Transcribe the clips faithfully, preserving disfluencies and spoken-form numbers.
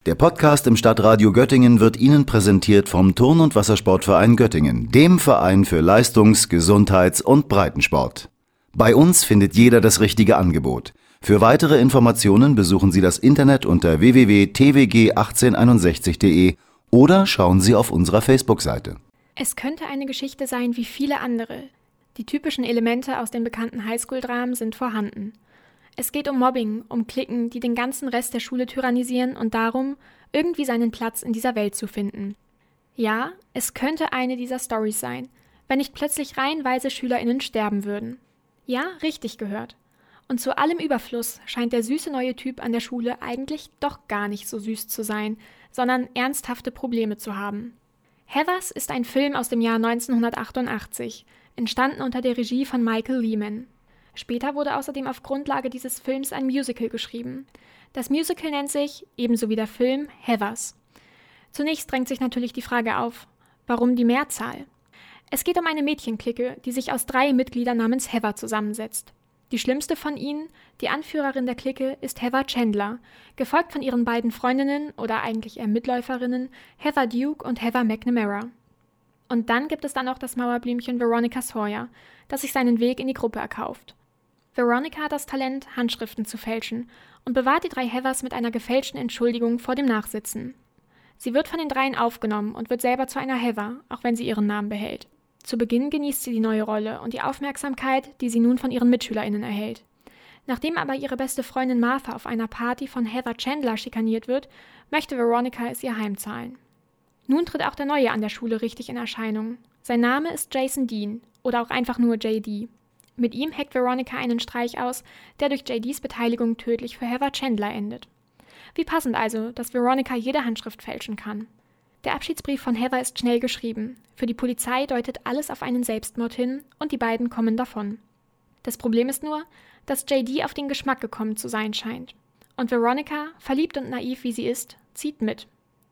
Der Podcast im Stadtradio Göttingen wird Ihnen präsentiert vom Turn- und Wassersportverein Göttingen, dem Verein für Leistungs-, Gesundheits- und Breitensport. Bei uns findet jeder das richtige Angebot. Für weitere Informationen besuchen Sie das Internet unter w w w punkt t w g achtzehn einundsechzig punkt d e oder schauen Sie auf unserer Facebook-Seite. Es könnte eine Geschichte sein wie viele andere. Die typischen Elemente aus den bekannten Highschool-Dramen sind vorhanden. Es geht um Mobbing, um Cliquen, die den ganzen Rest der Schule tyrannisieren und darum, irgendwie seinen Platz in dieser Welt zu finden. Ja, es könnte eine dieser Storys sein, wenn nicht plötzlich reihenweise SchülerInnen sterben würden. Ja, richtig gehört. Und zu allem Überfluss scheint der süße neue Typ an der Schule eigentlich doch gar nicht so süß zu sein, sondern ernsthafte Probleme zu haben. Heathers ist ein Film aus dem Jahr neunzehnhundertachtundachtzig, entstanden unter der Regie von Michael Lehman. Später wurde außerdem auf Grundlage dieses Films ein Musical geschrieben. Das Musical nennt sich, ebenso wie der Film, Heathers. Zunächst drängt sich natürlich die Frage auf, warum die Mehrzahl? Es geht um eine Mädchenklicke, die sich aus drei Mitgliedern namens Heather zusammensetzt. Die schlimmste von ihnen, die Anführerin der Clique, ist Heather Chandler, gefolgt von ihren beiden Freundinnen oder eigentlich eher Mitläuferinnen Heather Duke und Heather McNamara. Und dann gibt es dann auch das Mauerblümchen Veronica Sawyer, das sich seinen Weg in die Gruppe erkauft. Veronica hat das Talent, Handschriften zu fälschen und bewahrt die drei Heathers mit einer gefälschten Entschuldigung vor dem Nachsitzen. Sie wird von den dreien aufgenommen und wird selber zu einer Heather, auch wenn sie ihren Namen behält. Zu Beginn genießt sie die neue Rolle und die Aufmerksamkeit, die sie nun von ihren MitschülerInnen erhält. Nachdem aber ihre beste Freundin Martha auf einer Party von Heather Chandler schikaniert wird, möchte Veronica es ihr heimzahlen. Nun tritt auch der Neue an der Schule richtig in Erscheinung. Sein Name ist Jason Dean oder auch einfach nur J D. Mit ihm heckt Veronica einen Streich aus, der durch J Ds Beteiligung tödlich für Heather Chandler endet. Wie passend also, dass Veronica jede Handschrift fälschen kann. Der Abschiedsbrief von Heather ist schnell geschrieben. Für die Polizei deutet alles auf einen Selbstmord hin und die beiden kommen davon. Das Problem ist nur, dass J D auf den Geschmack gekommen zu sein scheint. Und Veronica, verliebt und naiv wie sie ist, zieht mit.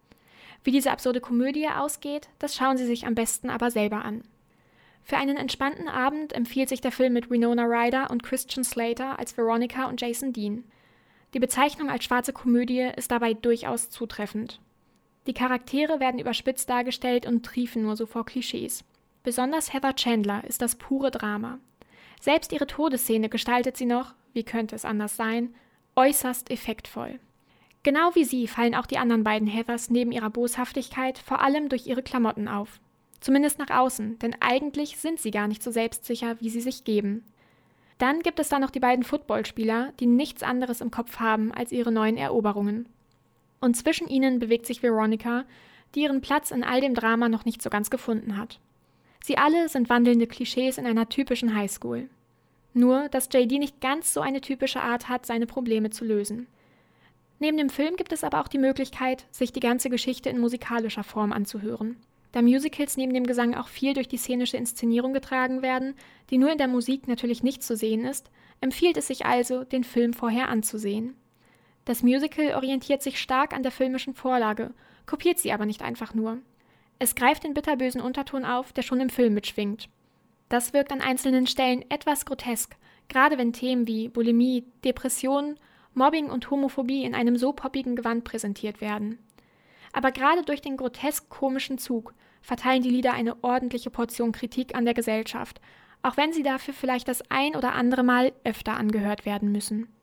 Wie diese absurde Komödie ausgeht, das schauen Sie sich am besten aber selber an. Für einen entspannten Abend empfiehlt sich der Film mit Winona Ryder und Christian Slater als Veronica und Jason Dean. Die Bezeichnung als schwarze Komödie ist dabei durchaus zutreffend. Die Charaktere werden überspitzt dargestellt und triefen nur so vor Klischees. Besonders Heather Chandler ist das pure Drama. Selbst ihre Todesszene gestaltet sie noch, wie könnte es anders sein, äußerst effektvoll. Genau wie sie fallen auch die anderen beiden Heathers neben ihrer Boshaftigkeit vor allem durch ihre Klamotten auf. Zumindest nach außen, denn eigentlich sind sie gar nicht so selbstsicher, wie sie sich geben. Dann gibt es da noch die beiden Footballspieler, die nichts anderes im Kopf haben als ihre neuen Eroberungen. Und zwischen ihnen bewegt sich Veronica, die ihren Platz in all dem Drama noch nicht so ganz gefunden hat. Sie alle sind wandelnde Klischees in einer typischen Highschool. Nur, dass J D nicht ganz so eine typische Art hat, seine Probleme zu lösen. Neben dem Film gibt es aber auch die Möglichkeit, sich die ganze Geschichte in musikalischer Form anzuhören. Da Musicals neben dem Gesang auch viel durch die szenische Inszenierung getragen werden, die nur in der Musik natürlich nicht zu sehen ist, empfiehlt es sich also, den Film vorher anzusehen. Das Musical orientiert sich stark an der filmischen Vorlage, kopiert sie aber nicht einfach nur. Es greift den bitterbösen Unterton auf, der schon im Film mitschwingt. Das wirkt an einzelnen Stellen etwas grotesk, gerade wenn Themen wie Bulimie, Depressionen, Mobbing und Homophobie in einem so poppigen Gewand präsentiert werden. Aber gerade durch den grotesk-komischen Zug verteilen die Lieder eine ordentliche Portion Kritik an der Gesellschaft, auch wenn sie dafür vielleicht das ein oder andere Mal öfter angehört werden müssen.